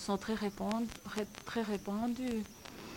sont très répandues.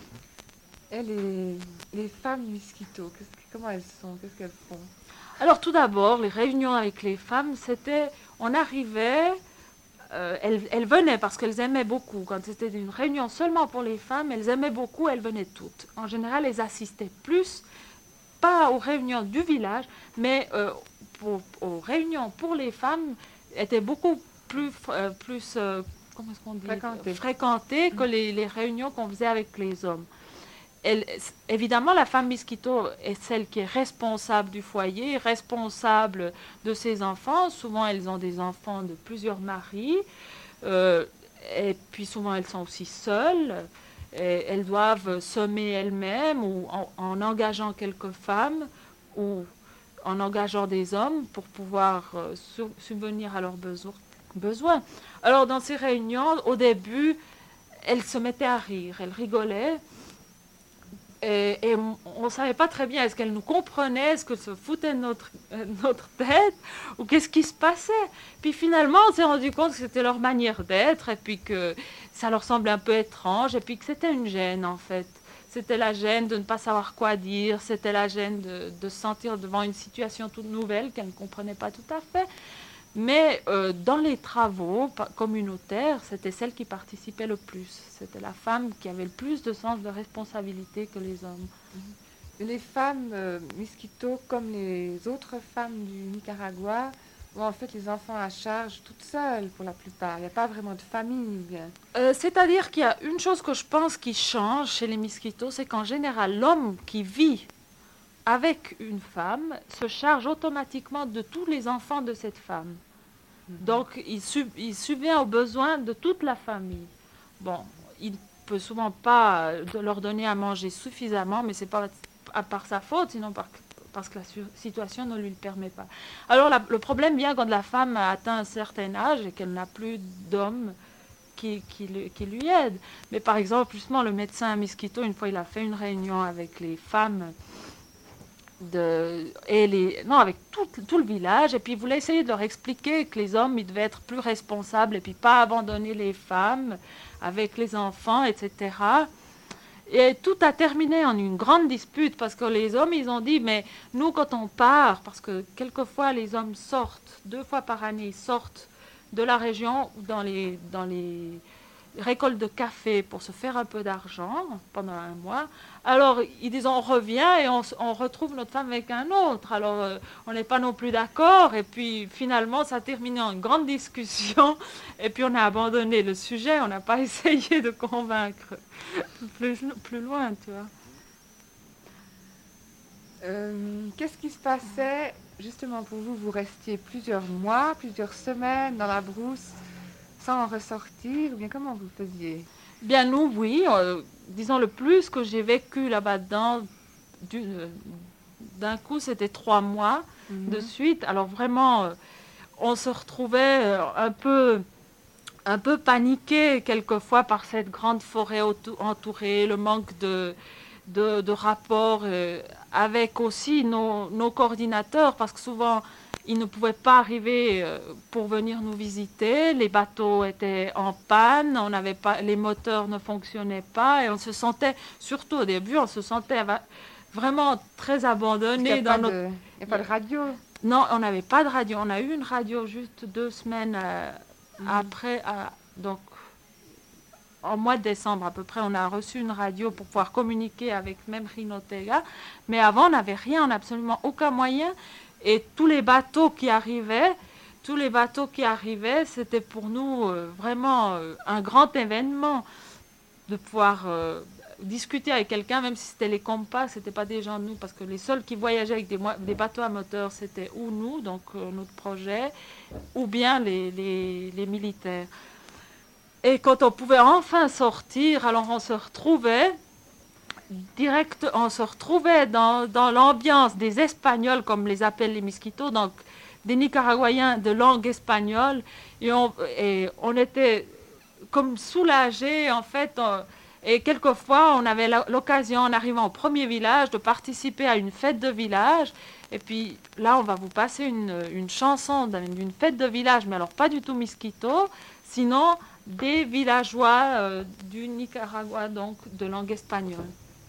Et les femmes Miskito, comment elles sont? Qu'est-ce qu'elles font? Alors tout d'abord, les réunions avec les femmes, c'était, on arrivait, elles venaient parce qu'elles aimaient beaucoup. Quand c'était une réunion seulement pour les femmes, elles aimaient beaucoup, elles venaient toutes. En général, elles assistaient plus, pas aux réunions du village, mais aux réunions pour les femmes étaient beaucoup plus comment est-ce qu'on dit, fréquentées que les réunions qu'on faisait avec les hommes. Évidemment, la femme Miskito est celle qui est responsable du foyer, responsable de ses enfants. Souvent, elles ont des enfants de plusieurs maris. euh, et puis souvent, elles sont aussi seules. Et elles doivent semer elles-mêmes ou en engageant quelques femmes ou en engageant des hommes pour pouvoir subvenir à leurs besoins. Alors, dans ces réunions, au début, elles se mettaient à rire, elles rigolaient. Et on ne savait pas très bien, est-ce qu'elle nous comprenait, est-ce qu'elle se foutait de notre tête, ou qu'est-ce qui se passait. Puis finalement, on s'est rendu compte que c'était leur manière d'être, et puis que ça leur semblait un peu étrange, et puis que c'était une gêne en fait. C'était la gêne de ne pas savoir quoi dire, c'était la gêne de se sentir devant une situation toute nouvelle qu'elle ne comprenait pas tout à fait. Mais dans les travaux communautaires, c'était celle qui participait le plus. C'était la femme qui avait le plus de sens de responsabilité que les hommes. Les femmes Miskito, comme les autres femmes du Nicaragua, ont en fait les enfants à charge toutes seules pour la plupart. Il n'y a pas vraiment de famille. C'est-à-dire qu'il y a une chose que je pense qui change chez les Miskitos, c'est qu'en général, l'homme qui vit avec une femme se charge automatiquement de tous les enfants de cette femme. Donc, il subvient aux besoins de toute la famille. Bon, il ne peut souvent pas leur donner à manger suffisamment, mais ce n'est pas à part sa faute, sinon parce que la situation ne lui le permet pas. Alors, le problème vient quand la femme a atteint un certain âge et qu'elle n'a plus d'homme qui lui aide. Mais par exemple, justement, le médecin à Miskito, une fois, il a fait une réunion avec les femmes avec tout le village, et puis il voulait essayer de leur expliquer que les hommes, ils devaient être plus responsables et puis pas abandonner les femmes avec les enfants, etc. Et tout a terminé en une grande dispute parce que les hommes, ils ont dit, mais nous, quand on part, parce que quelquefois les hommes sortent, 2 fois par année, ils sortent de la région dans les récoltes de café pour se faire un peu d'argent pendant un mois. Alors, ils disent, on revient et on retrouve notre femme avec un autre. Alors, on n'est pas non plus d'accord. Et puis, finalement, ça a terminé en une grande discussion. Et puis, on a abandonné le sujet. On n'a pas essayé de convaincre plus loin, tu vois. Qu'est-ce qui se passait justement pour vous? Vous restiez plusieurs mois, plusieurs semaines dans la brousse sans en ressortir, ou bien comment vous faisiez? Bien, nous, oui. Disons, le plus que j'ai vécu là-bas dedans, d'un coup, c'était 3 mois de suite. Alors vraiment, on se retrouvait un peu paniqué quelquefois par cette grande forêt entourée, le manque de rapports avec aussi nos coordinateurs, parce que souvent, ils ne pouvaient pas arriver pour venir nous visiter. Les bateaux étaient en panne, on n'avait pas, les moteurs ne fonctionnaient pas, et on se sentait, surtout au début, on se sentait vraiment très abandonné. Il n'y a pas de radio? Non, on n'avait pas de radio. On a eu une radio juste 2 semaines après, donc en mois de décembre à peu près, on a reçu une radio pour pouvoir communiquer avec même Rinotega. Mais avant, on n'avait rien, on n'a absolument aucun moyen. Et tous les bateaux qui arrivaient, c'était pour nous vraiment un grand événement de pouvoir discuter avec quelqu'un, même si c'était les compas, c'était pas des gens de nous, parce que les seuls qui voyageaient avec des bateaux à moteur, c'était ou nous, donc notre projet, ou bien les militaires. Et quand on pouvait enfin sortir, alors on se retrouvait dans l'ambiance des Espagnols, comme les appellent les Miskitos, donc des Nicaraguayens de langue espagnole, et on était comme soulagés, en fait. Et quelquefois, on avait l'occasion, en arrivant au premier village, de participer à une fête de village. Et puis là, on va vous passer une chanson d'une fête de village, mais alors pas du tout Miskito, sinon des villageois du Nicaragua, donc de langue espagnole.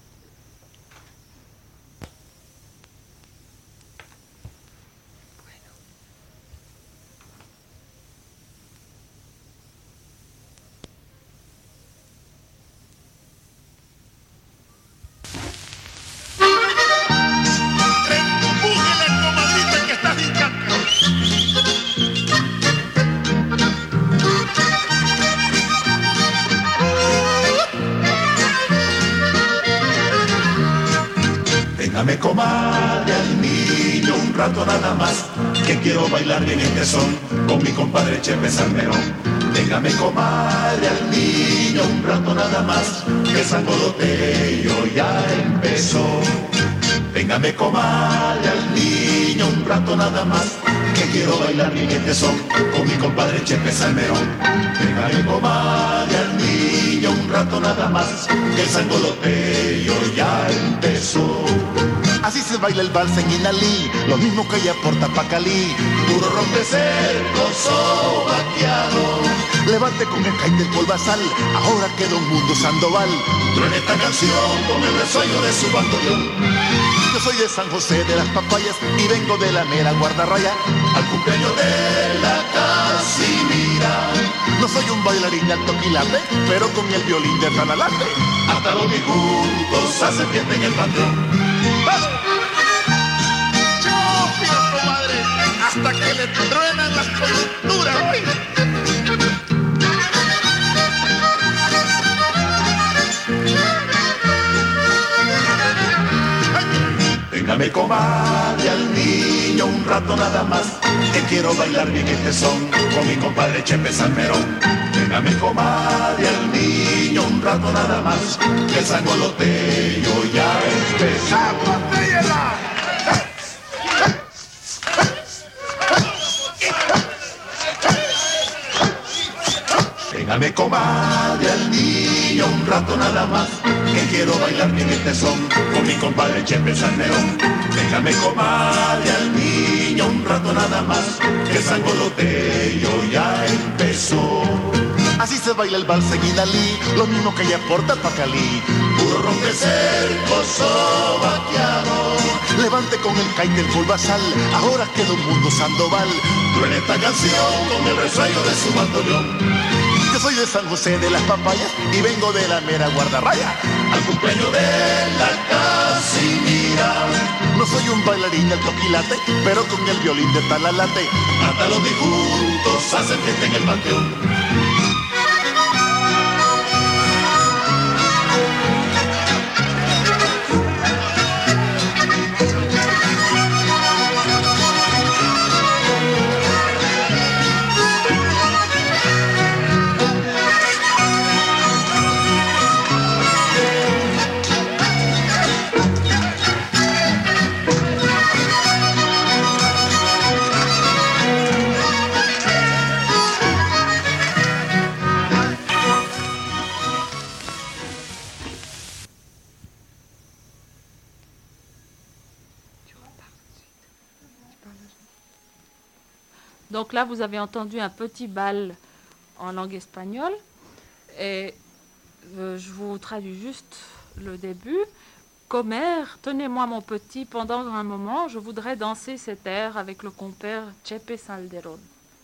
Déjame, comadre, al niño un rato nada más, que quiero bailar bien este son con mi compadre Chepe Salmerón. Déjame, comadre, al niño un rato nada más, que el sangoloteo ya empezó. Véngame, comadre, al niño un rato nada más, que quiero bailar bien este son con mi compadre Chepe Salmerón. Véngame, comadre, al niño un rato nada más, que el sangoloteo ya empezó. Así se baila el vals en Inalí, lo mismo que ella por Tapacalí. Puro rompe cerco sobaqueado, Levante con el caite el polvazal, ahora queda un mundo Sandoval. truena esta canción con el resuello de su bandoneón. Yo soy de San José de las Papayas y vengo de la mera guardarraya. Al cumpleaños de la Casimira, No soy un bailarín alto quilate, pero con el violín de Tanalate. hasta los disgustos hacen fiesta en el panteón. ¡Chopio, comadre! Hasta que le truenan las coyunturas, oiga. Véngame, comadre, al niño un rato nada más, que quiero bailar bien este son con mi compadre Chepe Salmerón. Véngame, comadre, al niño un rato nada más, que el sangoloteo ya empezó. Véngame, comadre, al niño un rato nada más, que quiero bailar bien este son con mi compadre Chepe Salmerón. Véngame, comadre, al niño un rato nada más, que el sangoloteo ya empezó. Así se baila el vals en Inalí, lo mismo que ella por Tapacalí. Puro rompe cerco sobaqueado, Levante con el caite el polvazal, ahora queda un mundo Sandoval. truena esta canción con el resuello de su bandoneón. Yo soy de San José de las Papayas y vengo de la mera guardarraya. Al cumpleaños de la Casimira, No soy un bailarín alto quilate, pero con el violín de Talalate. hasta los disgustos hacen fiesta en el panteón. Donc là, vous avez entendu un petit bal en langue espagnole. Et je vous traduis juste le début. Comer, tenez-moi mon petit, pendant un moment, je voudrais danser cet air avec le compère Chepe Salmerón.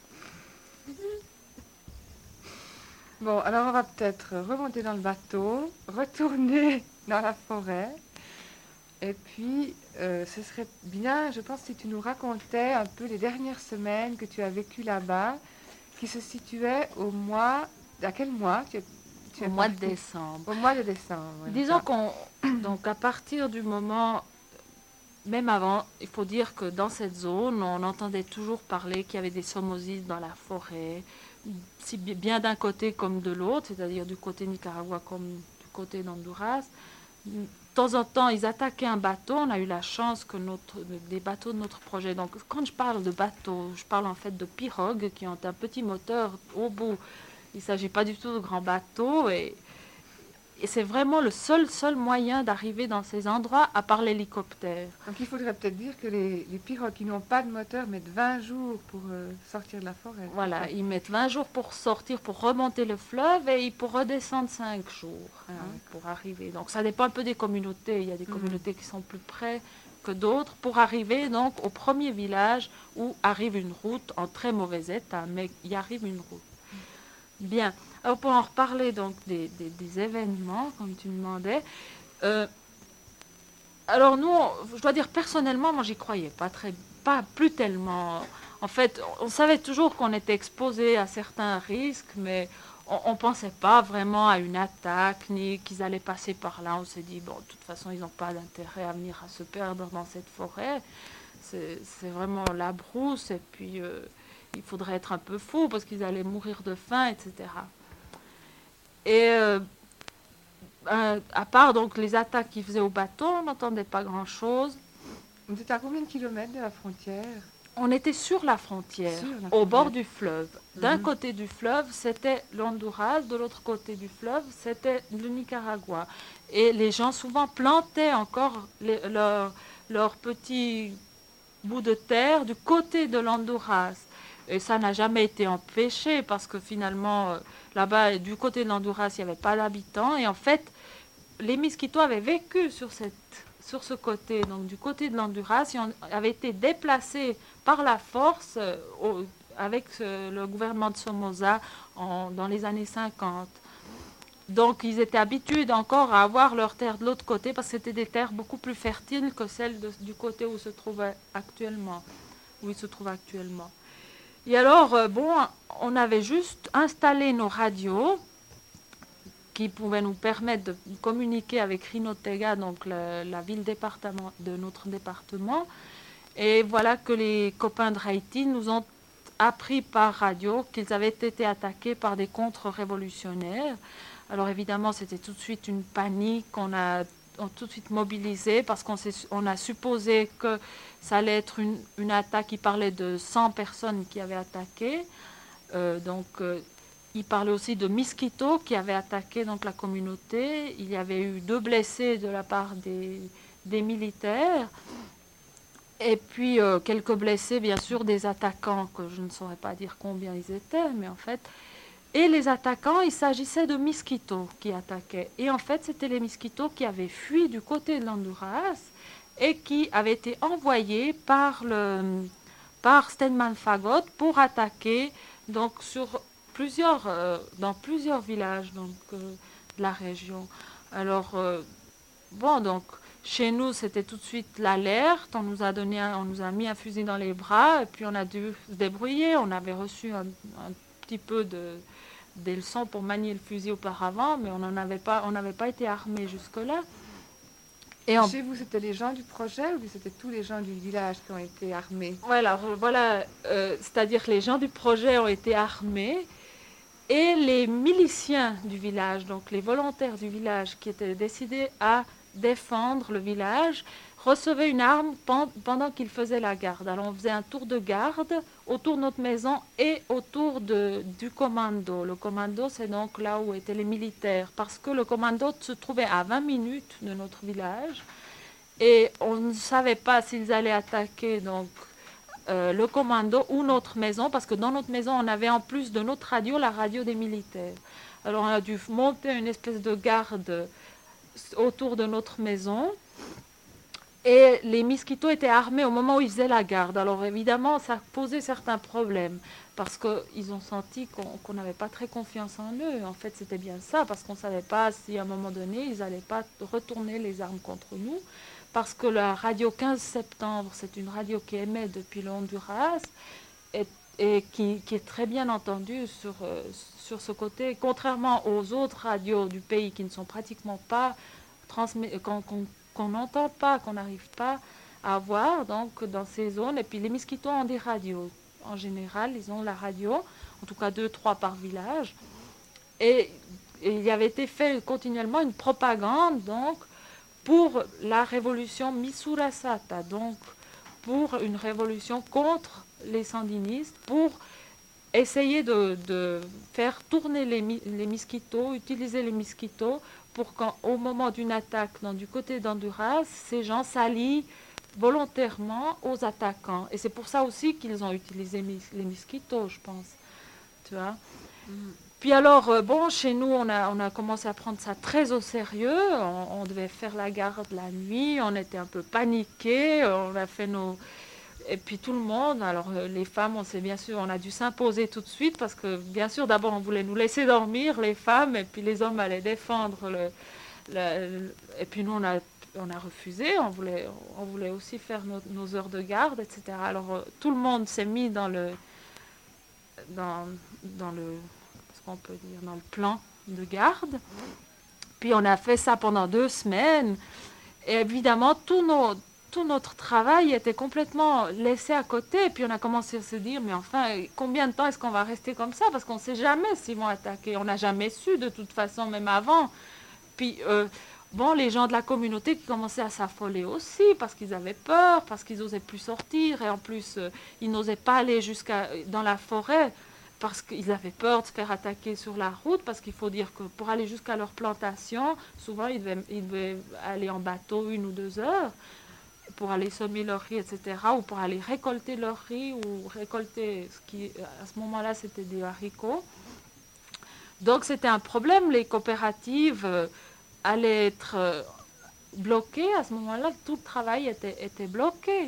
Bon, alors on va peut-être remonter dans le bateau, retourner dans la forêt. Et puis, ce serait bien, je pense, si tu nous racontais un peu les dernières semaines que tu as vécues là-bas, qui se situaient au mois... À quel mois tu es Au mois de parti? décembre. Au mois de décembre. oui, Disons d'accord. donc à partir du moment, même avant, il faut dire que dans cette zone, on entendait toujours parler qu'il y avait des somosites dans la forêt, si bien d'un côté comme de l'autre, c'est-à-dire du côté Nicaragua comme du côté d'Honduras. De temps en temps, ils attaquaient un bateau. On a eu la chance que des bateaux de notre projet. Donc, quand je parle de bateaux, je parle en fait de pirogues qui ont un petit moteur au bout. Il ne s'agit pas du tout de grands bateaux. Et Et c'est vraiment le seul moyen d'arriver dans ces endroits, à part l'hélicoptère. Donc il faudrait peut-être dire que les pirogues qui n'ont pas de moteur mettent 20 jours pour sortir de la forêt. Voilà, ils mettent 20 jours pour sortir, pour remonter le fleuve, et pour redescendre 5 jours pour arriver. Donc ça dépend un peu des communautés. Il y a des communautés qui sont plus près que d'autres pour arriver donc au premier village où arrive une route en très mauvais état, mais il y arrive une route. Bien, alors pour en reparler donc des événements, comme tu me demandais, alors nous, je dois dire personnellement, moi j'y croyais pas plus tellement. En fait, on savait toujours qu'on était exposé à certains risques, mais on ne pensait pas vraiment à une attaque, ni qu'ils allaient passer par là. On s'est dit, bon, de toute façon, ils n'ont pas d'intérêt à venir à se perdre dans cette forêt. C'est vraiment la brousse, et puis il faudrait être un peu fou parce qu'ils allaient mourir de faim, etc. Et à part donc les attaques qu'ils faisaient au bateau, on n'entendait pas grand-chose. Vous êtes à combien de kilomètres de la frontière? On était sur la frontière, au bord du fleuve. D'un côté du fleuve, c'était l'Honduras, de l'autre côté du fleuve, c'était le Nicaragua. Et les gens souvent plantaient encore leurs petits bouts de terre du côté de l'Honduras. Et ça n'a jamais été empêché parce que finalement, là-bas, du côté de l'Honduras, il n'y avait pas d'habitants. Et en fait, les Miskitos avaient vécu sur ce côté, donc du côté de l'Honduras, ils avaient été déplacés par la force avec le gouvernement de Somoza dans les années 50. Donc ils étaient habitués encore à avoir leurs terres de l'autre côté parce que c'était des terres beaucoup plus fertiles que celles du côté où ils se trouvent actuellement. Et alors, on avait juste installé nos radios qui pouvaient nous permettre de communiquer avec Rinotega, donc la ville-département de notre département. Et voilà que les copains de Haïti nous ont appris par radio qu'ils avaient été attaqués par des contre-révolutionnaires. Alors évidemment, c'était tout de suite une panique, on a tout de suite mobilisé parce qu'on a supposé que ça allait être une attaque. Il parlait de 100 personnes qui avaient attaqué. Il parlait aussi de Miskitos qui avaient attaqué donc, la communauté. Il y avait eu 2 blessés de la part des militaires. Et puis quelques blessés, bien sûr, des attaquants, que je ne saurais pas dire combien ils étaient, mais en fait... Et les attaquants, il s'agissait de Miskitos qui attaquaient. Et en fait, c'était les Miskitos qui avaient fui du côté de l'Honduras et qui avaient été envoyés par Stedman Fagot pour attaquer donc, dans plusieurs villages de la région. Alors, donc, chez nous, c'était tout de suite l'alerte. On nous a mis un fusil dans les bras et puis on a dû se débrouiller. On avait reçu un petit peu des leçons pour manier le fusil auparavant, mais on n'avait pas été armés jusque-là. Et chez vous, c'était les gens du projet ou c'était tous les gens du village qui ont été armés? Voilà, c'est-à-dire que les gens du projet ont été armés et les miliciens du village, donc les volontaires du village qui étaient décidés à défendre le village, recevaient une arme pendant qu'ils faisaient la garde. Alors on faisait un tour de garde autour de notre maison et autour du commando. Le commando, c'est donc là où étaient les militaires, parce que le commando se trouvait à 20 minutes de notre village et on ne savait pas s'ils allaient attaquer donc le commando ou notre maison, parce que dans notre maison, on avait en plus de notre radio, la radio des militaires. Alors on a dû monter une espèce de garde autour de notre maison. Et les Miskitos étaient armés au moment où ils faisaient la garde. Alors évidemment, ça posait certains problèmes parce qu'ils ont senti qu'on n'avait pas très confiance en eux. En fait, c'était bien ça, parce qu'on ne savait pas si à un moment donné, ils n'allaient pas retourner les armes contre nous. Parce que la radio 15 septembre, c'est une radio qui émet depuis le Honduras et qui est très bien entendue sur ce côté, contrairement aux autres radios du pays qui ne sont pratiquement pas transmises, qu'on n'entend pas, qu'on n'arrive pas à avoir donc, dans ces zones. Et puis les Miskitos ont des radios. En général, ils ont la radio, en tout cas 2-3 par village. Et il y avait été fait continuellement une propagande donc, pour la révolution Misurasata, donc pour une révolution contre les sandinistes, pour essayer de faire tourner les Miskitos, utiliser les Miskitos pour qu'au moment d'une attaque du côté d'Honduras, ces gens s'allient volontairement aux attaquants. Et c'est pour ça aussi qu'ils ont utilisé les mosquitos, je pense. Tu vois. Puis alors, chez nous, on a commencé à prendre ça très au sérieux. On devait faire la garde la nuit, on était un peu paniqués, on a fait nos... Et puis tout le monde, alors les femmes, on a dû s'imposer tout de suite parce que bien sûr, d'abord on voulait nous laisser dormir, les femmes, et puis les hommes allaient défendre et puis nous on a refusé, on voulait aussi faire nos heures de garde, etc. Alors tout le monde s'est mis dans le ce qu'on peut dire, dans le plan de garde. Puis on a fait ça pendant 2 semaines. Et évidemment, tout notre travail était complètement laissé à côté. Et puis on a commencé à se dire, mais enfin, combien de temps est-ce qu'on va rester comme ça? Parce qu'on ne sait jamais s'ils vont attaquer. On n'a jamais su de toute façon, même avant. Puis, les gens de la communauté qui commençaient à s'affoler aussi, parce qu'ils avaient peur, parce qu'ils n'osaient plus sortir. Et en plus, ils n'osaient pas aller dans la forêt, parce qu'ils avaient peur de se faire attaquer sur la route, parce qu'il faut dire que pour aller jusqu'à leur plantation, souvent ils devaient aller en bateau 1 ou 2 heures pour aller semer leur riz, etc., ou pour aller récolter leur riz, ou récolter à ce moment-là, c'était des haricots. Donc c'était un problème, les coopératives allaient être bloquées, à ce moment-là, tout le travail était bloqué.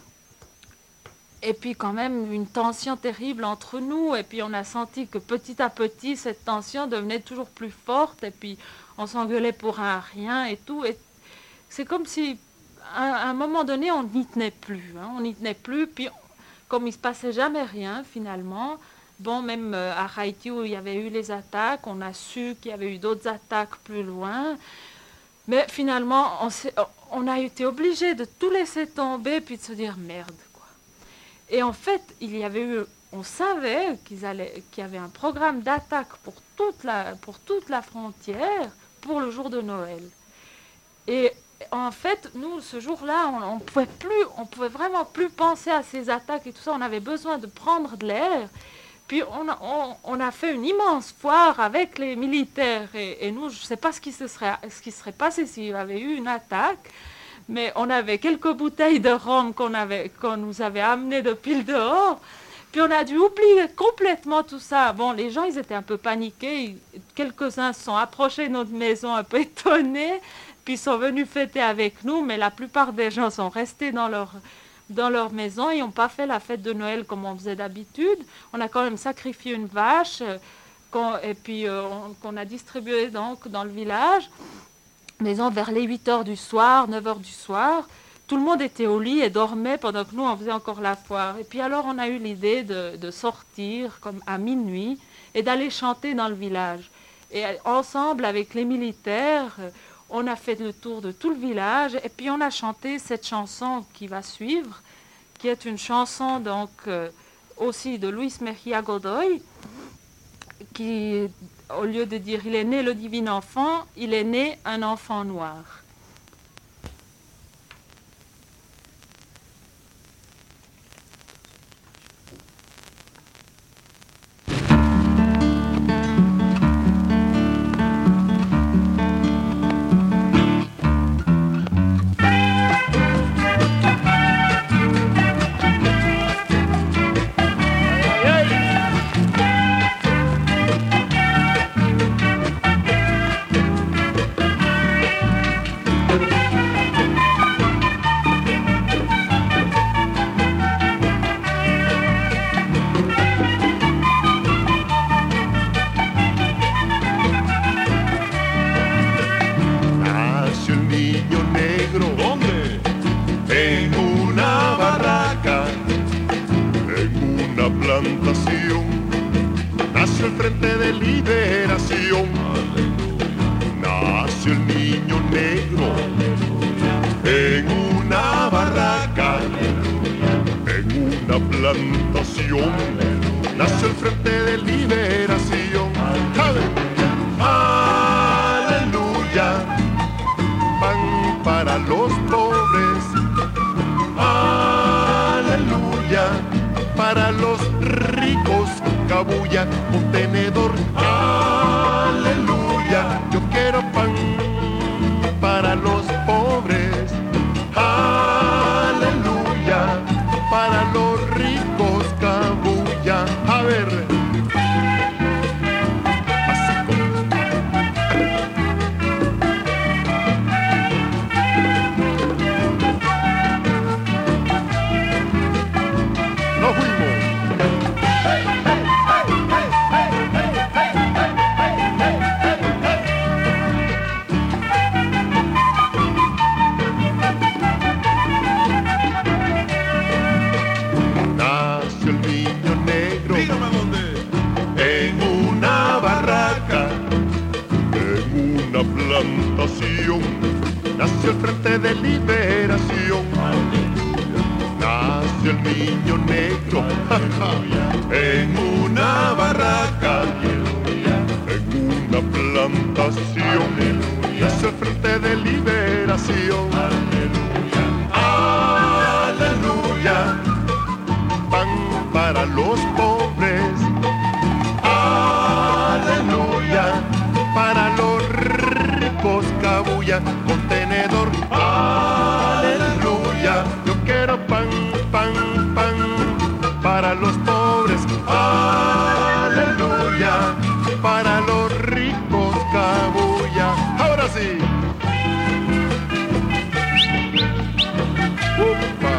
Et puis quand même une tension terrible entre nous, et puis on a senti que petit à petit cette tension devenait toujours plus forte, et puis on s'engueulait pour rien et tout. Et c'est comme si à un moment donné on n'y tenait plus, puis comme il ne se passait jamais rien finalement, même à Haïti où il y avait eu les attaques, on a su qu'il y avait eu d'autres attaques plus loin, mais finalement on a été obligé de tout laisser tomber, puis de se dire merde. Et en fait, on savait qu'il y avait un programme d'attaque pour toute la frontière pour le jour de Noël. Et en fait, nous, ce jour-là, on pouvait vraiment plus penser à ces attaques et tout ça. On avait besoin de prendre de l'air. Puis on a fait une immense foire avec les militaires. Et nous, je ne sais pas ce qui serait passé s'il y avait eu une attaque. Mais on avait quelques bouteilles de rhum qu'on nous avait amenées depuis le dehors. Puis on a dû oublier complètement tout ça. Les gens, ils étaient un peu paniqués. Quelques-uns se sont approchés de notre maison un peu étonnés. Puis ils sont venus fêter avec nous. Mais la plupart des gens sont restés dans leur maison et n'ont pas fait la fête de Noël comme on faisait d'habitude. On a quand même sacrifié une vache qu'on a distribuée donc dans le village. Maison vers les 8h du soir, 9h du soir, tout le monde était au lit et dormait pendant que nous on faisait encore la foire. Et puis alors on a eu l'idée de sortir comme à minuit et d'aller chanter dans le village. Et ensemble avec les militaires, on a fait le tour de tout le village et puis on a chanté cette chanson qui va suivre, qui est une chanson donc aussi de Luis Mejía Godoy, qui, au lieu de dire « il est né le divin enfant », il est né un enfant noir. Nació el Frente de Liberación, nació el niño negro en una barraca, en una plantación, nació el Frente de Liberación. Aleluya, pan para los pobres, aleluya, para los ricos, cabulla, un tenedor, aleluya, yo quiero pan. Frente de Liberación. Nació el niño negro en una barraca, en una plantación. Nació el Frente de Liberación. Aleluya. Pan para los pobres. Aleluya. Para los ricos cabulla, contenedor. Aleluya. Yo quiero pan, pan, pan para los pobres. Aleluya. Para los ricos cabulla. Ahora sí. ¡Upa!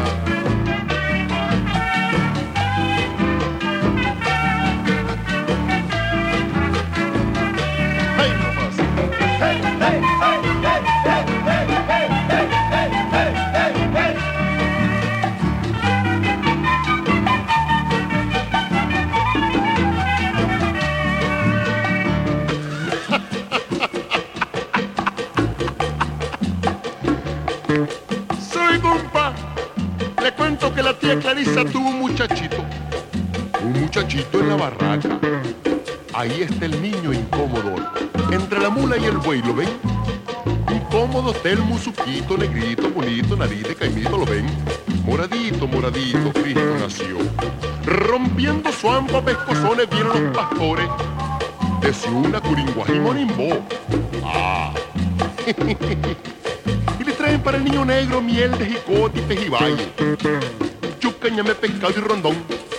Soy compa. Le cuento que la tía Clarisa tuvo un muchachito en la barraca. Ahí está el niño incómodo, entre la mula y el buey, ¿lo ven? Incómodo está el musuquito, negrito, bonito, nariz de caimito, ¿lo ven? Moradito, moradito, Cristo nació. Rompiendo su hampa pescozones vienen los pastores. Es una curinguajimonimbó. Ah. Y le traen para el niño negro miel de jicote y pejibaye, yuca, ñame, pescado y rondón,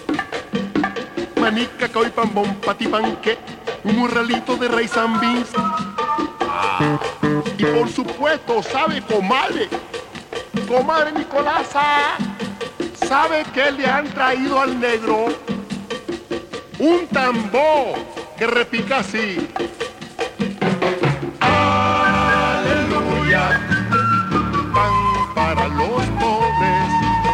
maní, cacao y pambón, patipanque, un morralito de rice and beans. Ah. Y por supuesto, ¿sabe, comadre? Comadre Nicolasa, ¿sabe qué le han traído al negro? Un tambor que repica así. Aleluya. Pan para los pobres.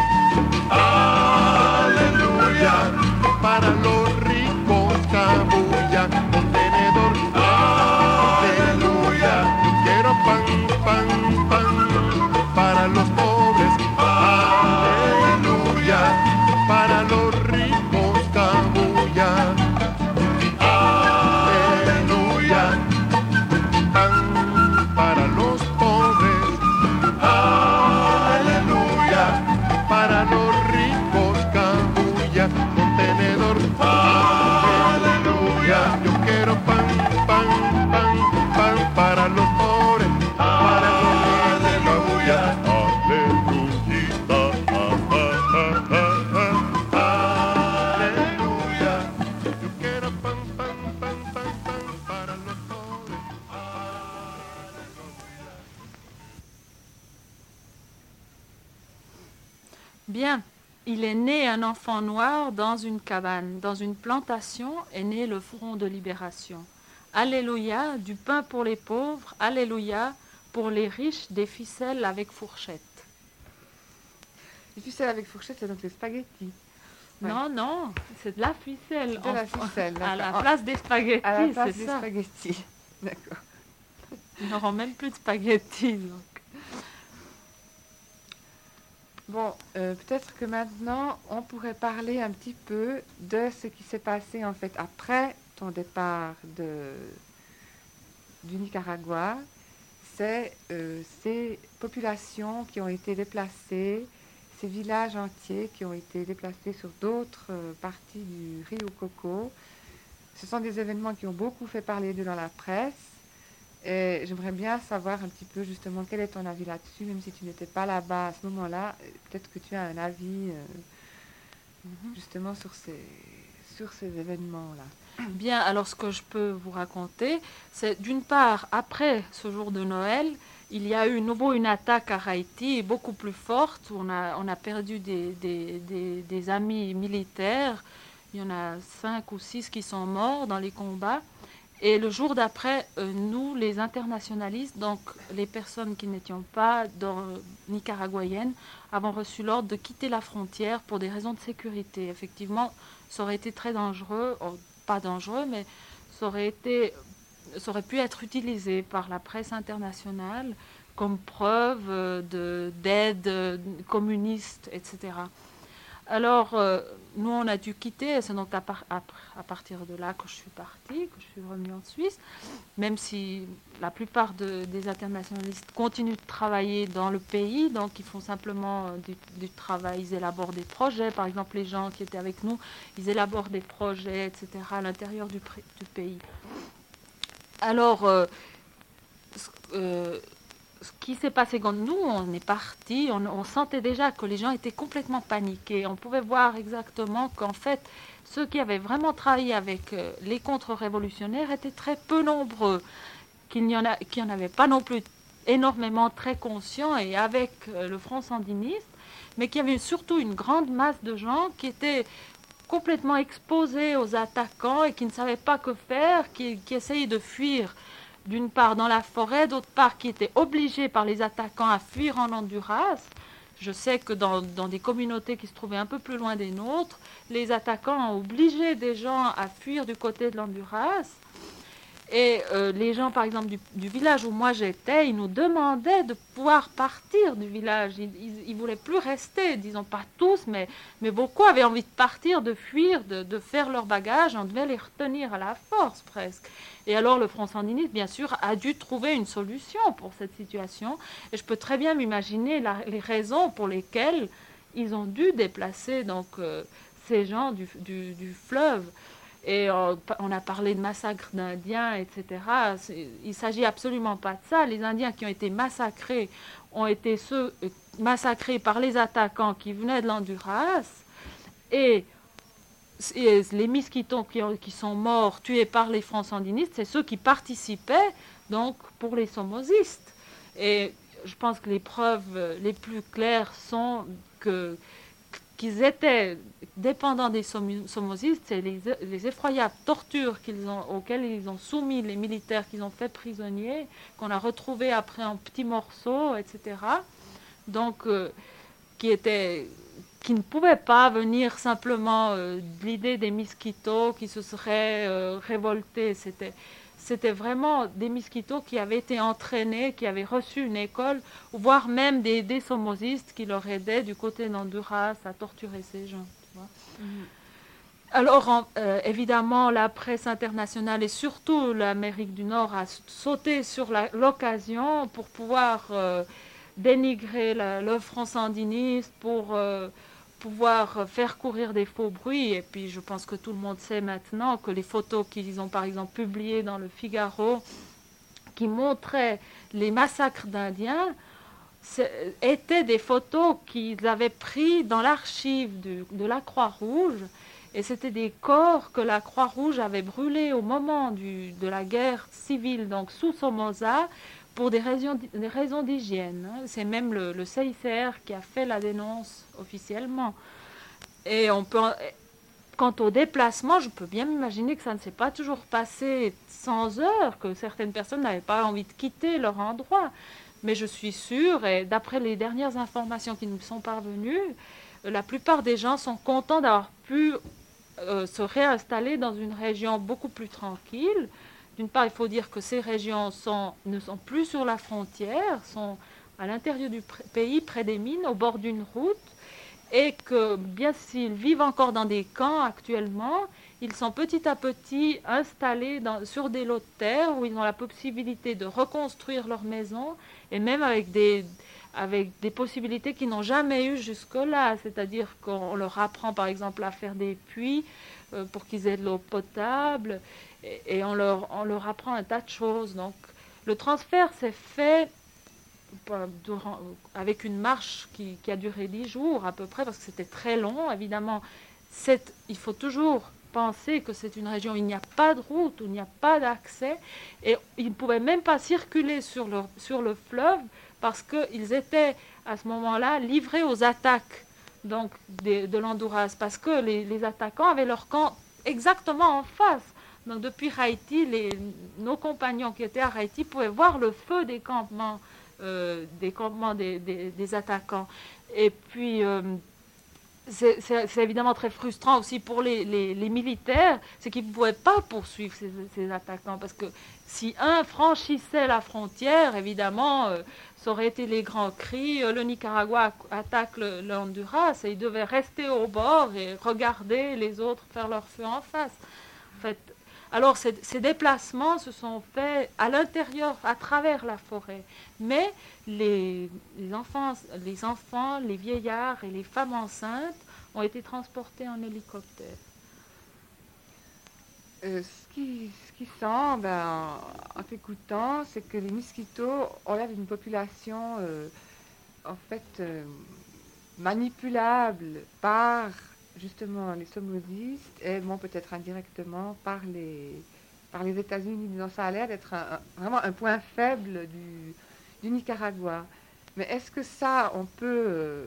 Aleluya. Para los ricos cabulla, contenedor. Aleluya. Yo quiero pan, pan, pan para los pobres. Aleluya. Para los ricos cabulla. Aleluya. Pan para los pobres. Aleluya. Para los ricos cabulla, contenedor. Aleluya. Yo quiero pan, pan, pan, pan para los pobres. Para los aleluya. Aleluyita. Aleluya. Yo quiero pan, pan, pan, pan, pan para los pobres. Bien, il est né un enfant noir dans une cabane. Dans une plantation est né le front de libération. Alléluia, du pain pour les pauvres. Alléluia, pour les riches, des ficelles avec fourchette. Les ficelles avec fourchette, c'est donc les spaghettis. Ouais. Non, non, c'est de la ficelle. De la ficelle, à la d'accord. place des spaghettis, À la place c'est des ça. spaghettis. D'accord. Ils n'auront même plus de spaghettis. Donc. Bon, peut-être que maintenant, on pourrait parler un petit peu de ce qui s'est passé en fait après ton départ du Nicaragua. C'est ces populations qui ont été déplacées, ces villages entiers qui ont été déplacés sur d'autres parties du Rio Coco. Ce sont des événements qui ont beaucoup fait parler d'eux dans la presse. Et j'aimerais bien savoir un petit peu justement quel est ton avis là-dessus, même si tu n'étais pas là-bas à ce moment-là. Peut-être que tu as un avis justement sur ces événements-là. Bien, alors ce que je peux vous raconter, c'est d'une part, après ce jour de Noël, il y a eu nouveau une attaque à Haïti beaucoup plus forte. On a perdu des amis militaires. Il y en a 5 ou 6 qui sont morts dans les combats. Et le jour d'après, nous, les internationalistes, donc les personnes qui n'étions pas nicaraguayennes, avons reçu l'ordre de quitter la frontière pour des raisons de sécurité. Effectivement, ça aurait été très dangereux, pas dangereux, mais ça aurait pu être utilisé par la presse internationale comme preuve d'aide communiste, etc. Alors, nous, on a dû quitter, c'est donc à partir de là que je suis partie, que je suis revenue en Suisse, même si la plupart des internationalistes continuent de travailler dans le pays, donc ils font simplement du travail, ils élaborent des projets, par exemple les gens qui étaient avec nous, ils élaborent des projets, etc., à l'intérieur du pays. Alors, ce qui s'est passé quand nous, on est partis, on sentait déjà que les gens étaient complètement paniqués. On pouvait voir exactement qu'en fait, ceux qui avaient vraiment travaillé avec les contre-révolutionnaires étaient très peu nombreux, qu'il n'y en avait pas non plus énormément très conscients et avec le Front sandiniste, mais qu'il y avait surtout une grande masse de gens qui étaient complètement exposés aux attaquants et qui ne savaient pas que faire, qui essayaient de fuir d'une part dans la forêt, d'autre part qui étaient obligés par les attaquants à fuir en Honduras. Je sais que dans des communautés qui se trouvaient un peu plus loin des nôtres, les attaquants ont obligé des gens à fuir du côté de l'Honduras. Et les gens, par exemple, du village où moi j'étais, ils nous demandaient de pouvoir partir du village. Ils ne voulaient plus rester, disons pas tous, mais beaucoup avaient envie de partir, de fuir, de faire leur bagage. On devait les retenir à la force presque. Et alors le Front sandiniste, bien sûr, a dû trouver une solution pour cette situation. Et je peux très bien m'imaginer les raisons pour lesquelles ils ont dû déplacer donc, ces gens du fleuve. Et on a parlé de massacres d'Indiens, etc. Il ne s'agit absolument pas de ça. Les Indiens qui ont été massacrés ont été ceux massacrés par les attaquants qui venaient de l'Honduras. Et les Miskitos qui sont morts, tués par les Francs sandinistes, c'est ceux qui participaient donc pour les somozistes. Et je pense que les preuves les plus claires sont qu'ils étaient dépendants des somozistes, c'est les effroyables tortures auxquelles ils ont soumis les militaires qu'ils ont fait prisonniers, qu'on a retrouvés après en petits morceaux, etc. Donc, qui ne pouvaient pas venir simplement de l'idée des Miskitos qui se seraient révoltés. C'était vraiment des Miskitos qui avaient été entraînés, qui avaient reçu une école, voire même des somozistes qui leur aidaient du côté d'Honduras à torturer ces gens. Tu vois. Alors, évidemment, la presse internationale et surtout l'Amérique du Nord a sauté sur l'occasion pour pouvoir dénigrer le Front sandiniste, pour pouvoir faire courir des faux bruits. Et puis je pense que tout le monde sait maintenant que les photos qu'ils ont par exemple publiées dans le Figaro qui montraient les massacres d'Indiens étaient des photos qu'ils avaient prises dans l'archive de la Croix-Rouge, et c'était des corps que la Croix-Rouge avait brûlés au moment de la guerre civile, donc sous Somoza, pour des raisons d'hygiène. C'est même le CICR qui a fait la dénonce officiellement. Et quant au déplacement, je peux bien m'imaginer que ça ne s'est pas toujours passé sans heure, que certaines personnes n'avaient pas envie de quitter leur endroit. Mais je suis sûre, et d'après les dernières informations qui nous sont parvenues, la plupart des gens sont contents d'avoir pu se réinstaller dans une région beaucoup plus tranquille. D'une part, il faut dire que ces régions ne sont plus sur la frontière, sont à l'intérieur du pays, près des mines, au bord d'une route, et que bien s'ils vivent encore dans des camps actuellement, ils sont petit à petit installés sur des lots de terre où ils ont la possibilité de reconstruire leur maison, et même avec des possibilités qu'ils n'ont jamais eues jusque-là, c'est-à-dire qu'on leur apprend par exemple à faire des puits pour qu'ils aient de l'eau potable, et on leur apprend un tas de choses. Donc le transfert s'est fait avec une marche qui a duré 10 jours à peu près, parce que c'était très long. Évidemment, il faut toujours penser que c'est une région où il n'y a pas de route, où il n'y a pas d'accès, et ils ne pouvaient même pas circuler sur le fleuve, parce qu'ils étaient à ce moment-là livrés aux attaques donc, de l'Honduras, parce que les attaquants avaient leur camp exactement en face. Donc depuis Haïti, nos compagnons qui étaient à Haïti pouvaient voir le feu des campements des attaquants. Et puis c'est évidemment très frustrant aussi pour les militaires, c'est qu'ils ne pouvaient pas poursuivre ces attaquants, parce que si un franchissait la frontière, évidemment, ça aurait été les grands cris, le Nicaragua attaque le Honduras, et ils devaient rester au bord et regarder les autres faire leur feu en face. En fait, alors ces déplacements se sont faits à l'intérieur, à travers la forêt, mais les enfants, les vieillards et les femmes enceintes ont été transportés en hélicoptère. Ce qui semble, en t'écoutant, c'est que les Miskitos ont l'air d'une population, en fait, manipulable par, justement, les somozistes et, bon, peut-être indirectement, par les États-Unis. Donc, ça a l'air d'être vraiment un point faible du Nicaragua. Mais est-ce que ça, on peut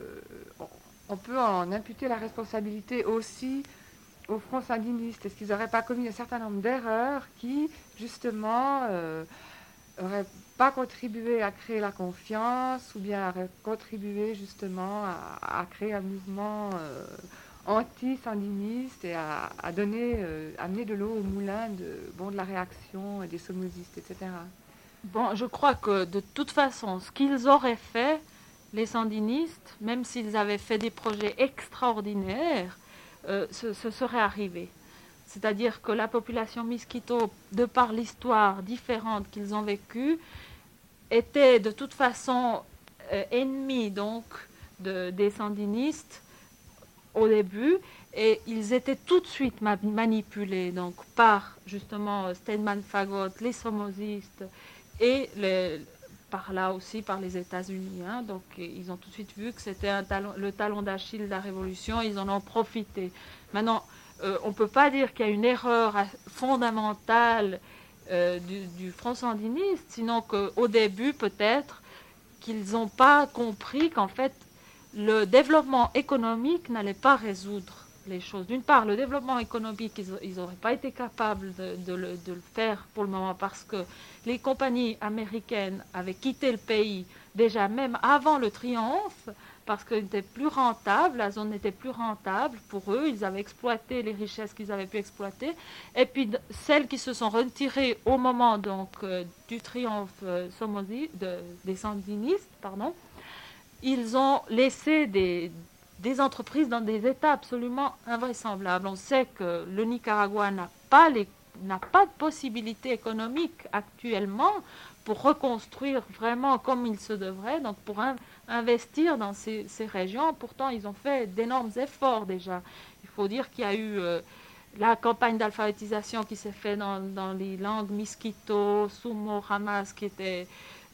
en imputer la responsabilité aussi au front sandiniste? Est-ce qu'ils n'auraient pas commis un certain nombre d'erreurs qui, justement, n'auraient pas contribué à créer la confiance ou bien auraient contribué, justement, à créer un mouvement anti-sandiniste et à amener de l'eau au moulin de la réaction des somozistes, etc. Bon, je crois que de toute façon, ce qu'ils auraient fait, les sandinistes, même s'ils avaient fait des projets extraordinaires, ce serait arrivé. C'est-à-dire que la population Miskito, de par l'histoire différente qu'ils ont vécue, était de toute façon ennemie donc des sandinistes au début, et ils étaient tout de suite manipulés donc par justement Stedman Fagot, les somozistes et par là aussi par les États-Unis. Hein. Donc ils ont tout de suite vu que c'était le talon d'Achille de la révolution, ils en ont profité. Maintenant, on ne peut pas dire qu'il y a une erreur fondamentale du Front sandiniste, sinon qu'au début peut-être qu'ils n'ont pas compris qu'en fait le développement économique n'allait pas résoudre les choses. D'une part, le développement économique, ils n'auraient pas été capables de le faire pour le moment parce que les compagnies américaines avaient quitté le pays déjà même avant le triomphe parce que c'était plus rentable, la zone n'était plus rentable pour eux, ils avaient exploité les richesses qu'ils avaient pu exploiter, et puis celles qui se sont retirées au moment donc du triomphe des sandinistes, ils ont laissé des entreprises dans des états absolument invraisemblables. On sait que le Nicaragua n'a pas de possibilité économique actuellement pour reconstruire vraiment comme il se devrait, donc pour investir dans ces régions. Pourtant, ils ont fait d'énormes efforts déjà. Il faut dire qu'il y a eu la campagne d'alphabétisation qui s'est faite dans les langues Miskito, Sumo, Hamas, qui était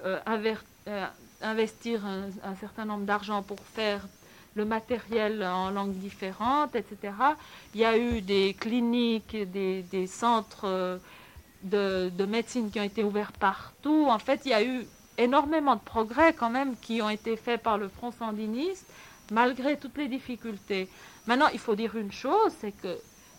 investir un certain nombre d'argent pour faire le matériel en langues différentes, etc. Il y a eu des cliniques, des centres de médecine qui ont été ouverts partout. En fait, il y a eu énormément de progrès quand même qui ont été faits par le Front sandiniste, malgré toutes les difficultés. Maintenant, il faut dire une chose, c'est que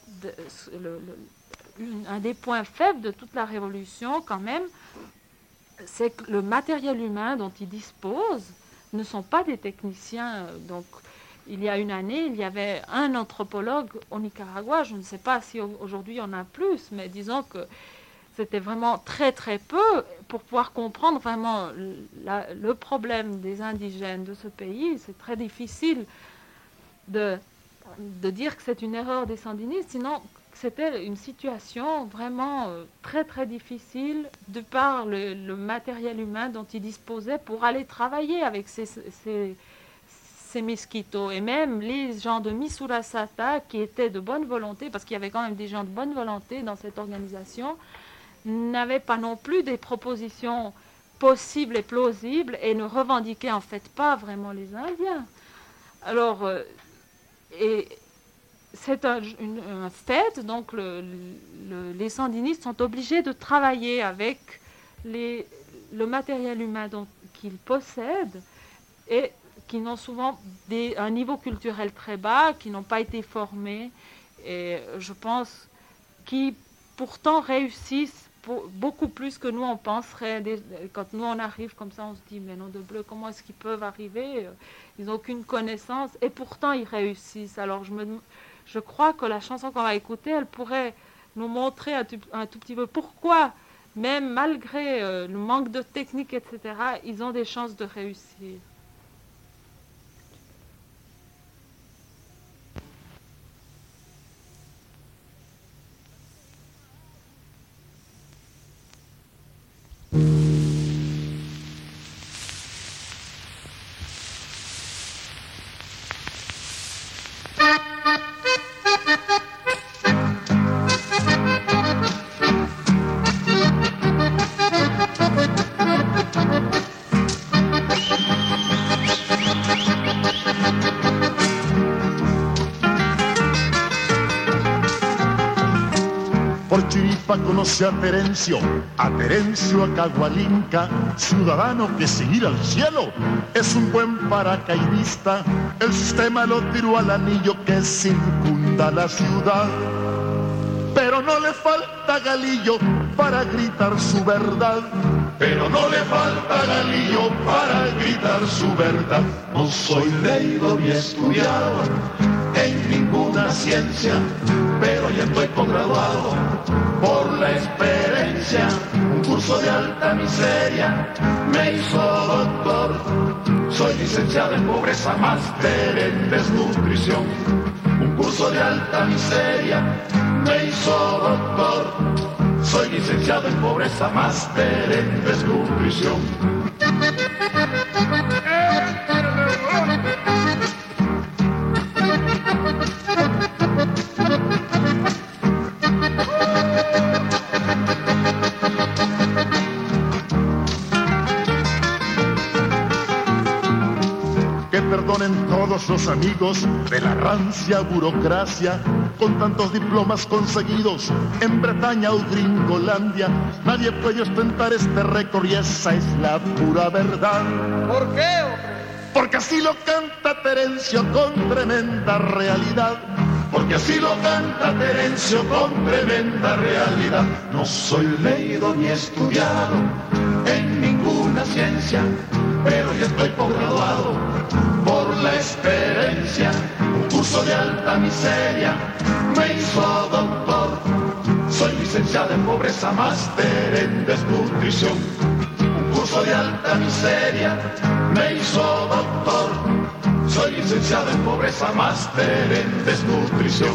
un des points faibles de toute la révolution, quand même, c'est que le matériel humain dont ils disposent ne sont pas des techniciens. Donc, il y a une année, il y avait un anthropologue au Nicaragua. Je ne sais pas si aujourd'hui il y en a plus, mais disons que c'était vraiment très très peu pour pouvoir comprendre vraiment le problème des indigènes de ce pays. C'est très difficile de dire que c'est une erreur des sandinistes, sinon c'était une situation vraiment très très difficile de par le matériel humain dont ils disposaient pour aller travailler avec ces Miskitos. Et même les gens de Misurasata qui étaient de bonne volonté, parce qu'il y avait quand même des gens de bonne volonté dans cette organisation, n'avaient pas non plus des propositions possibles et plausibles et ne revendiquaient en fait pas vraiment les Indiens. Alors, et c'est un fait, donc les sandinistes sont obligés de travailler avec le matériel humain qu'ils possèdent et qui n'ont souvent un niveau culturel très bas, qui n'ont pas été formés, et je pense qui pourtant réussissent beaucoup plus que nous on penserait. Quand nous on arrive comme ça, on se dit mais non de bleu, comment est-ce qu'ils peuvent arriver? Ils n'ont aucune connaissance et pourtant ils réussissent. Alors je crois que la chanson qu'on va écouter, elle pourrait nous montrer un tout petit peu pourquoi, même malgré le manque de technique, etc., ils ont des chances de réussir. Por Chiripa conoce a Terencio Acahualinca, ciudadano que sin ir al cielo es un buen paracaidista. El sistema lo tiró al anillo que circunda la ciudad, pero no le falta galillo para gritar su verdad. Pero no le falta galillo para gritar su verdad. No soy leído ni estudiado en ninguna ciencia, pero ya estoy posgraduado por la experiencia. Un curso de alta miseria me hizo doctor. Soy licenciado en pobreza, máster en desnutrición. Un curso de alta miseria me hizo doctor. Soy licenciado en pobreza, máster en desnutrición. Que perdonen todos los amigos de la rancia burocracia, con tantos diplomas conseguidos en Bretaña o Gringolandia. Nadie puede ostentar este récord y esa es la pura verdad. ¿Por qué, hombre? Porque así lo canta Terencio con tremenda realidad. Porque así lo canta Terencio con tremenda realidad. No soy leído ni estudiado en ninguna ciencia, pero ya estoy posgraduado por la experiencia. Un curso de alta miseria me hizo doctor. Soy licenciado en pobreza, máster en desnutrición. Un curso de alta miseria me hizo doctor. Soy licenciado en pobreza, máster en desnutrición.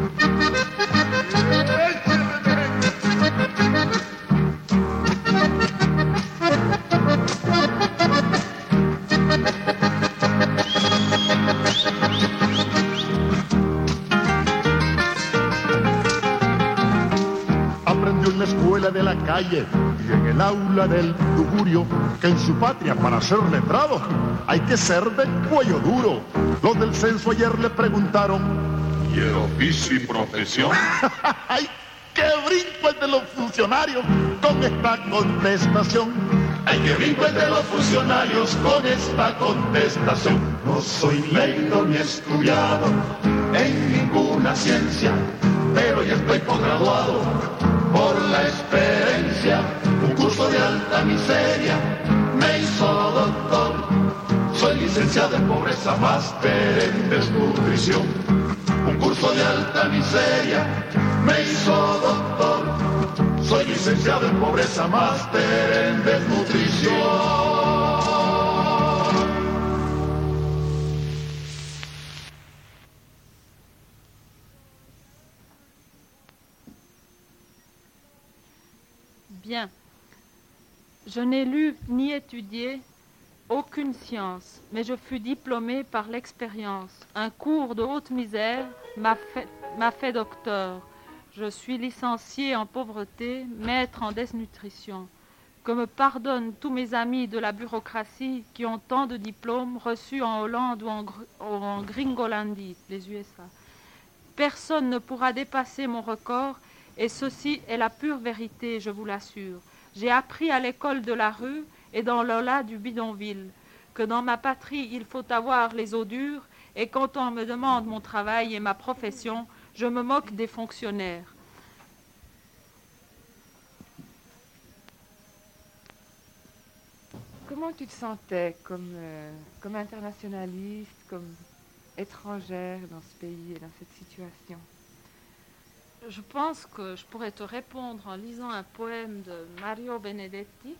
Aprendió en la escuela de la calle y en el aula del tugurio que en su patria para ser letrado hay que ser de cuello duro. Los del censo ayer le preguntaron: ¿Y el oficio y profesión? ¡Ay, qué brinco el de los funcionarios con esta contestación! ¡Ay, qué brinco el de los funcionarios con esta contestación! No soy leído ni estudiado en ninguna ciencia, pero ya estoy posgraduado por la experiencia. Un curso de alta miseria me hizo doctor. Soy licenciado en pobreza, máster en desnutrición. Un curso de alta miseria me hizo doctor. Soy licenciado en pobreza, máster en desnutrición. Bien. Je n'ai lu ni étudié aucune science, mais je fus diplômé par l'expérience. Un cours de haute misère m'a fait docteur. Je suis licencié en pauvreté, maître en desnutrition. Que me pardonnent tous mes amis de la bureaucratie qui ont tant de diplômes reçus en Hollande ou en Gringolandie, les USA. Personne ne pourra dépasser mon record, et ceci est la pure vérité, je vous l'assure. J'ai appris à l'école de la rue et dans l'Ola du bidonville que dans ma patrie il faut avoir les os durs, et quand on me demande mon travail et ma profession, je me moque des fonctionnaires. comment tu te sentais comme internationaliste, comme étrangère dans ce pays et dans cette situation? Je pense que je pourrais te répondre en lisant un poème de Mario Benedetti.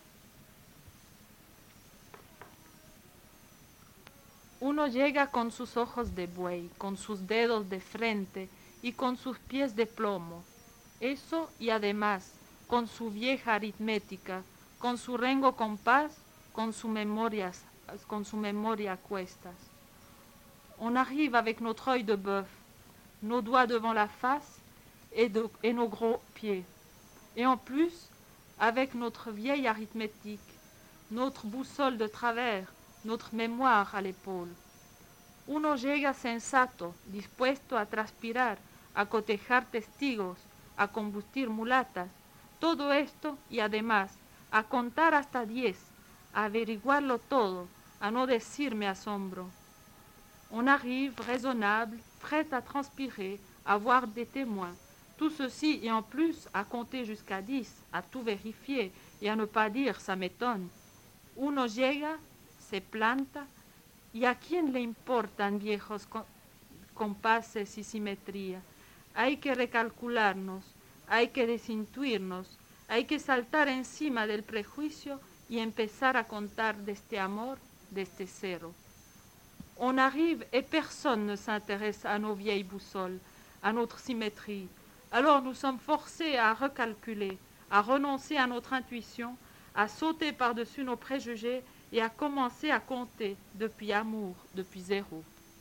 Uno llega con sus ojos de buey, con sus dedos de frente y con sus pies de plomo. Eso y además, con su vieja aritmética, con su rengo compás, con su memoria a cuestas. On arrive avec notre œil de bœuf, nos doigts devant la face et nos gros pieds. Et en plus, avec notre vieille arithmétique, notre boussole de travers, notre mémoire à l'épaule. Uno llega sensato, dispuesto a transpirar, a cotejar testigos, a combustir mulatas, todo esto y además a contar hasta 10, a averiguarlo todo, a no decirme asombro. On arrive raisonnable, prêt à transpirer, à voir des témoins, tout ceci et en plus à compter jusqu'à 10, à tout vérifier et à ne pas dire ça m'étonne. Uno llega, se planta, y a quién le importan viejos compases y simetría. Hay que recalcularnos, hay que desintuirnos, hay que saltar encima del prejuicio y empezar a contar de este amor, de este cero. On arrive et personne ne s'intéresse à nos vieilles boussoles, à notre symétrie. Alors nous sommes forcés à recalculer, à renoncer à notre intuition, à sauter par-dessus nos préjugés et à commencer à compter depuis amour, depuis zéro.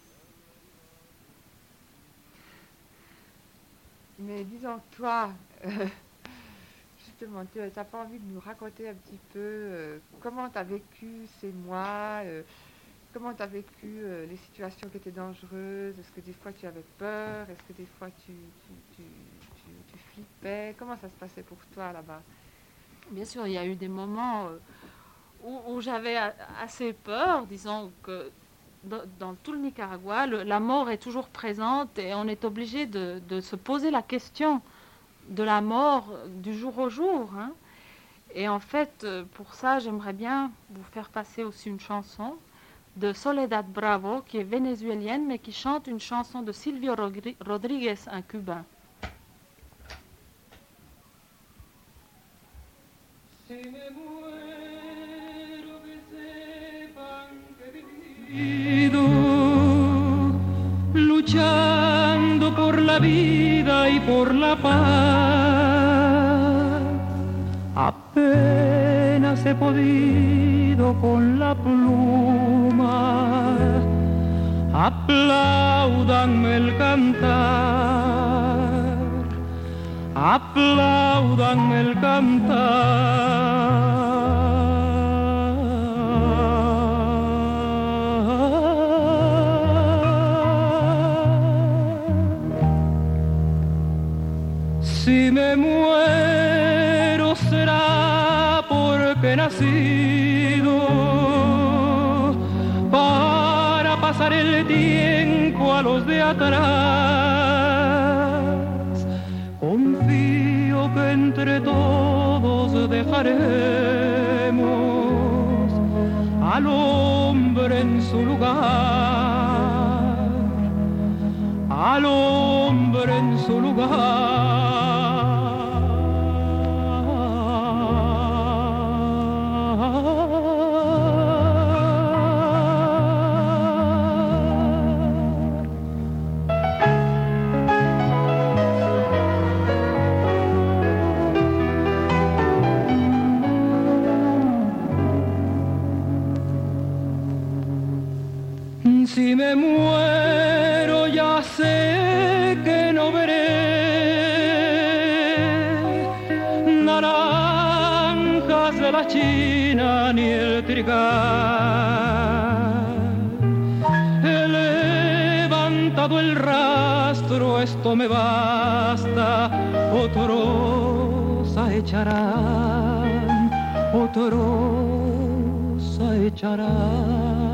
Mais disons, toi, justement, tu n'as pas envie de nous raconter un petit peu comment tu as vécu ces mois, comment tu as vécu les situations qui étaient dangereuses? Est-ce que des fois tu avais peur? Est-ce que des fois tu flippais? Comment ça se passait pour toi là-bas? Bien sûr, il y a eu des moments où j'avais assez peur, disons que dans tout le Nicaragua, la mort est toujours présente et on est obligé de se poser la question de la mort du jour au jour. Hein. Et en fait, pour ça, j'aimerais bien vous faire passer aussi une chanson de Soledad Bravo, qui est vénézuélienne, mais qui chante une chanson de Silvio Rodríguez, un Cubain. Si me muero, que sepan que he vivido luchando por la vida y por la paz. Apenas he podido con la pluma, apláudanme el cantar, apláudanme el cantar. Si me muero será porque he nacido para pasar el tiempo a los de atrás. Confío que entre todos dejaremos al hombre en su lugar, al hombre en su lugar. Si me muero ya sé que no veré naranjas de la China ni el trigal. He levantado el rastro, esto me basta, otros echarán, otros echarán.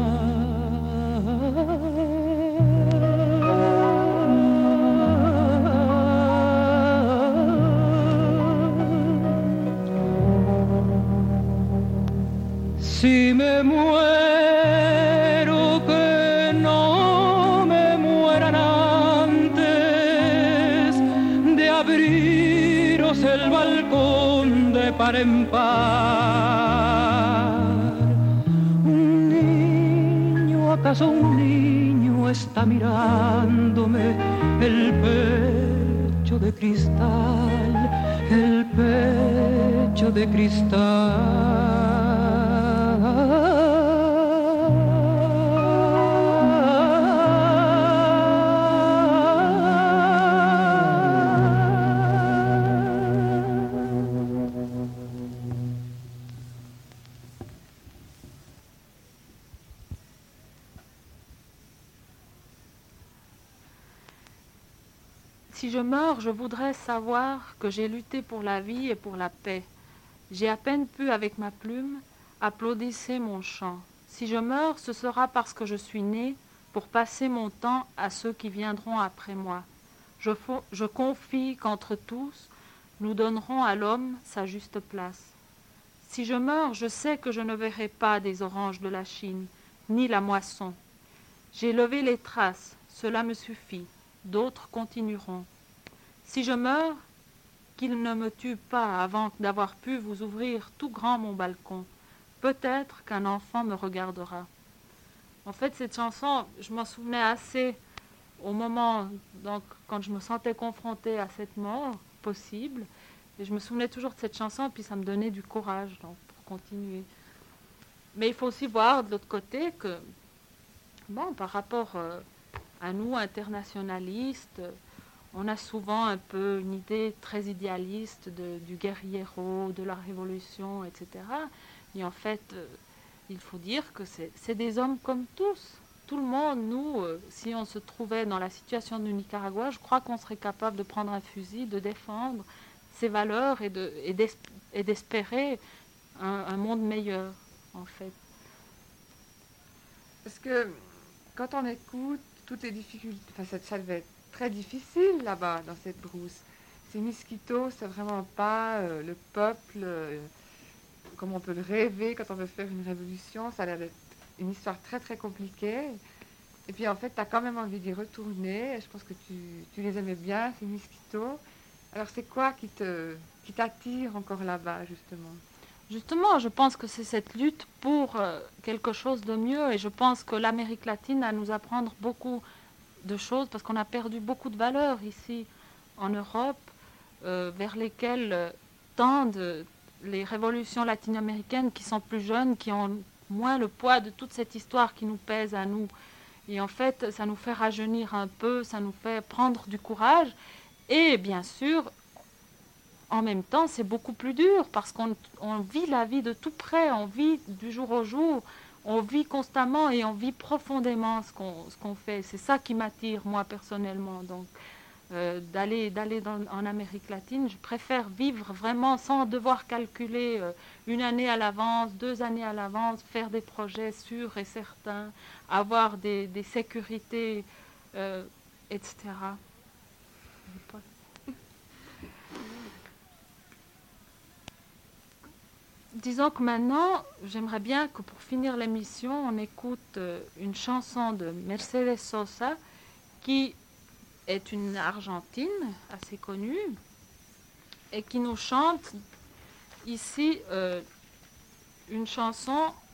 Si me muero, que no me mueran antes de abriros el balcón de par en par. Un niño, ¿acaso un niño está mirándome? El pecho de cristal, el pecho de cristal. Si je meurs, je voudrais savoir que j'ai lutté pour la vie et pour la paix. J'ai à peine pu, avec ma plume, applaudisser mon chant. Si je meurs, ce sera parce que je suis né pour passer mon temps à ceux qui viendront après moi. Je confie qu'entre tous, nous donnerons à l'homme sa juste place. Si je meurs, je sais que je ne verrai pas des oranges de la Chine, ni la moisson. J'ai levé les traces, cela me suffit. D'autres continueront. Si je meurs, qu'il ne me tue pas avant d'avoir pu vous ouvrir tout grand mon balcon. Peut-être qu'un enfant me regardera. En fait, cette chanson, je m'en souvenais assez au moment, donc, quand je me sentais confrontée à cette mort possible. Et je me souvenais toujours de cette chanson, puis ça me donnait du courage donc, pour continuer. Mais il faut aussi voir de l'autre côté que, bon, par rapport à nous, internationalistes, on a souvent un peu une idée très idéaliste du guerriero, de la révolution, etc. Et en fait, il faut dire que c'est des hommes comme tous. Tout le monde, nous, si on se trouvait dans la situation du Nicaragua, je crois qu'on serait capable de prendre un fusil, de défendre ses valeurs et d'espérer un monde meilleur, en fait. Parce que quand on écoute toutes les difficultés, enfin ça devait être très difficile là-bas, dans cette brousse. Ces Miskitos, c'est vraiment pas le peuple comme on peut le rêver quand on veut faire une révolution. Ça a l'air d'être une histoire très très compliquée. Et puis en fait, tu as quand même envie d'y retourner. Et je pense que tu les aimais bien, ces Miskitos. Alors c'est quoi qui t'attire encore là-bas, justement ? Justement, je pense que c'est cette lutte pour quelque chose de mieux. Et je pense que l'Amérique latine a à nous apprendre beaucoup de choses parce qu'on a perdu beaucoup de valeurs ici en Europe vers lesquelles tendent les révolutions latino-américaines qui sont plus jeunes, qui ont moins le poids de toute cette histoire qui nous pèse à nous. Et en fait, ça nous fait rajeunir un peu, ça nous fait prendre du courage. Et bien sûr, en même temps, c'est beaucoup plus dur parce qu'on vit la vie de tout près, on vit du jour au jour, on vit constamment et on vit profondément ce qu'on fait. C'est ça qui m'attire, moi, personnellement. Donc, d'aller en Amérique latine, je préfère vivre vraiment sans devoir calculer une année à l'avance, 2 années à l'avance, faire des projets sûrs et certains, avoir des sécurités, etc. Disons que maintenant, j'aimerais bien que pour finir l'émission, on écoute une chanson de Mercedes Sosa, qui est une Argentine assez connue, et qui nous chante ici une chanson